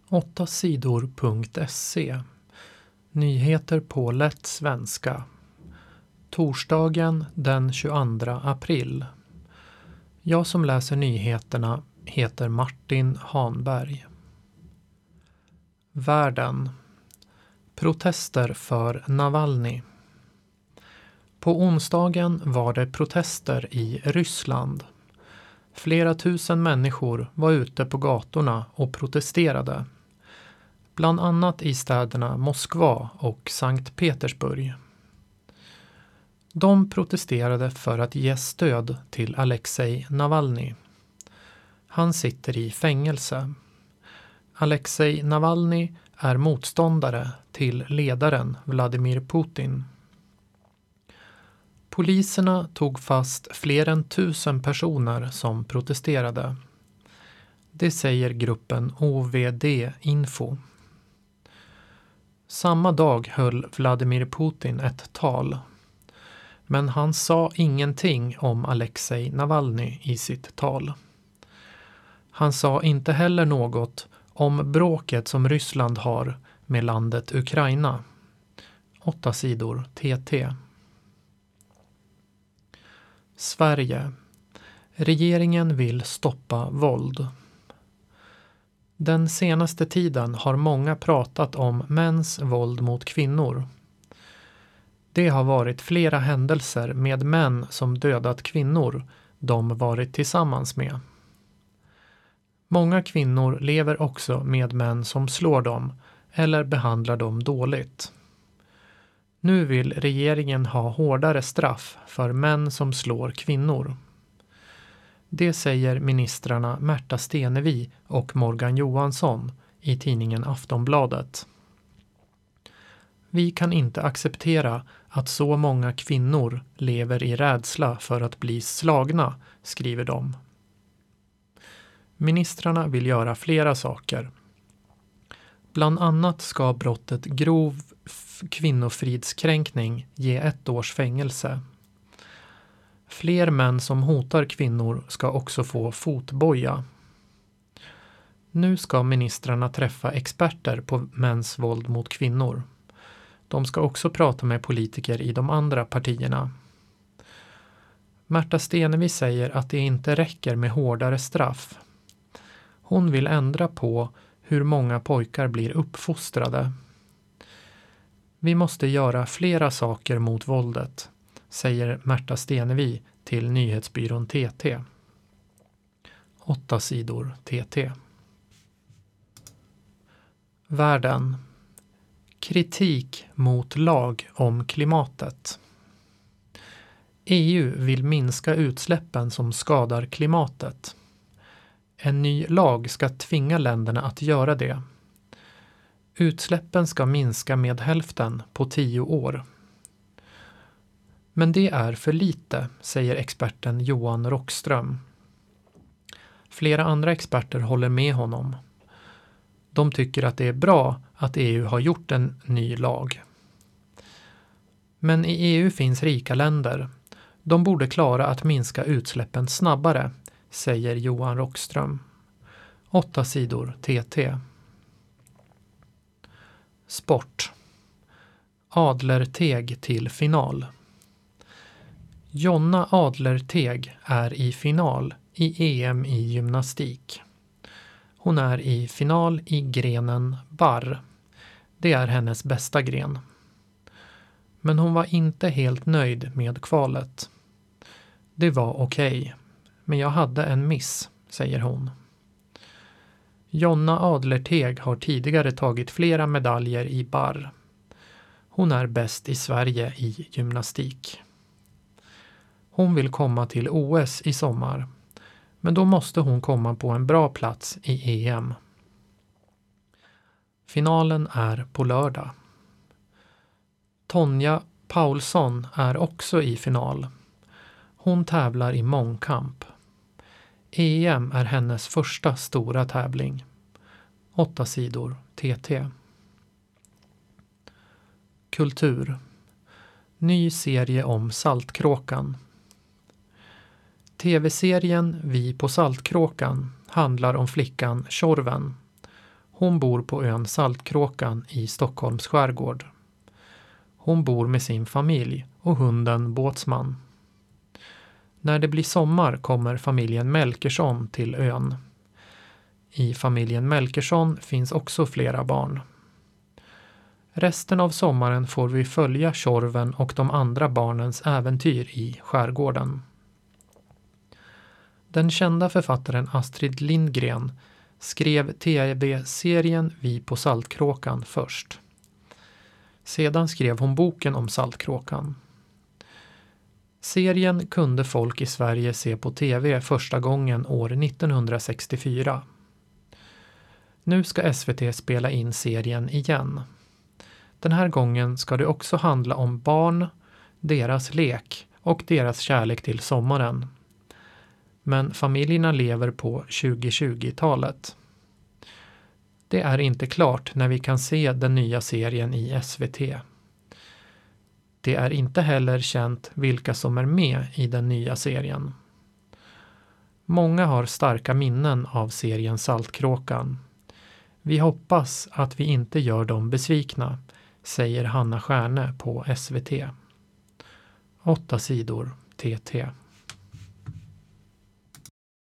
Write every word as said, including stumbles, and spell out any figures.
åtta sidor punkt se. Nyheter på lätt svenska. Torsdagen den tjugoandra april. Jag som läser nyheterna heter Martin Hanberg. Världen. Protester för Navalny. På onsdagen var det protester i Ryssland. Flera tusen människor var ute på gatorna och protesterade. Bland annat i städerna Moskva och Sankt Petersburg. De protesterade för att ge stöd till Alexej Navalny. Han sitter i fängelse. Alexej Navalny är motståndare till ledaren Vladimir Putin. Poliserna tog fast fler än tusen personer som protesterade. Det säger gruppen O V D-info. Samma dag höll Vladimir Putin ett tal. Men han sa ingenting om Alexej Navalny i sitt tal. Han sa inte heller något om bråket som Ryssland har med landet Ukraina. Åtta sidor T T. Sverige. Regeringen vill stoppa våld. Den senaste tiden har många pratat om mäns våld mot kvinnor. Det har varit flera händelser med män som dödat kvinnor de varit tillsammans med. Många kvinnor lever också med män som slår dem eller behandlar dem dåligt. Nu vill regeringen ha hårdare straff för män som slår kvinnor. Det säger ministrarna Märta Stenevi och Morgan Johansson i tidningen Aftonbladet. Vi kan inte acceptera att så många kvinnor lever i rädsla för att bli slagna, skriver de. Ministrarna vill göra flera saker. Bland annat ska brottet grov kvinnofridskränkning ge ett års fängelse. Fler män som hotar kvinnor ska också få fotboja. Nu ska ministrarna träffa experter på mäns våld mot kvinnor. De ska också prata med politiker i de andra partierna. Märta Stenevi säger att det inte räcker med hårdare straff. Hon vill ändra på hur många pojkar blir uppfostrade. Vi måste göra flera saker mot våldet, säger Märta Stenevi till nyhetsbyrån T T. Åtta sidor T T. Världen. Kritik mot lag om klimatet. E U vill minska utsläppen som skadar klimatet. En ny lag ska tvinga länderna att göra det. Utsläppen ska minska med hälften på tio år. Men det är för lite, säger experten Johan Rockström. Flera andra experter håller med honom. De tycker att det är bra att E U har gjort en ny lag. Men i E U finns rika länder. De borde klara att minska utsläppen snabbare, säger Johan Rockström. Åtta sidor T T. Sport. Adlerteg till final. Jonna Adlerteg är i final i E M i gymnastik. Hon är i final i grenen barr. Det är hennes bästa gren. Men hon var inte helt nöjd med kvalet. Det var okej, men jag hade en miss, säger hon. Jonna Adlerteg har tidigare tagit flera medaljer i barr. Hon är bäst i Sverige i gymnastik. Hon vill komma till O S i sommar, men då måste hon komma på en bra plats i E M. Finalen är på lördag. Tonja Paulsson är också i final. Hon tävlar i mångkamp. E M är hennes första stora tävling. Åtta sidor T T. Kultur. Ny serie om Saltkråkan. T V-serien Vi på Saltkråkan handlar om flickan Tjorven. Hon bor på ön Saltkråkan i Stockholms skärgård. Hon bor med sin familj och hunden Båtsman. När det blir sommar kommer familjen Melkersson till ön. I familjen Melkersson finns också flera barn. Resten av sommaren får vi följa Tjorven och de andra barnens äventyr i skärgården. Den kända författaren Astrid Lindgren skrev tv-serien Vi på Saltkråkan först. Sedan skrev hon boken om Saltkråkan. Serien kunde folk i Sverige se på tv första gången år nittonhundrasextiofyra. Nu ska S V T spela in serien igen. Den här gången ska det också handla om barn, deras lek och deras kärlek till sommaren. Men familjerna lever på tjugohundratjugotalet. Det är inte klart när vi kan se den nya serien i S V T. Det är inte heller känt vilka som är med i den nya serien. Många har starka minnen av serien Saltkråkan. Vi hoppas att vi inte gör dem besvikna, säger Hanna Stjärne på S V T. Åtta sidor T T.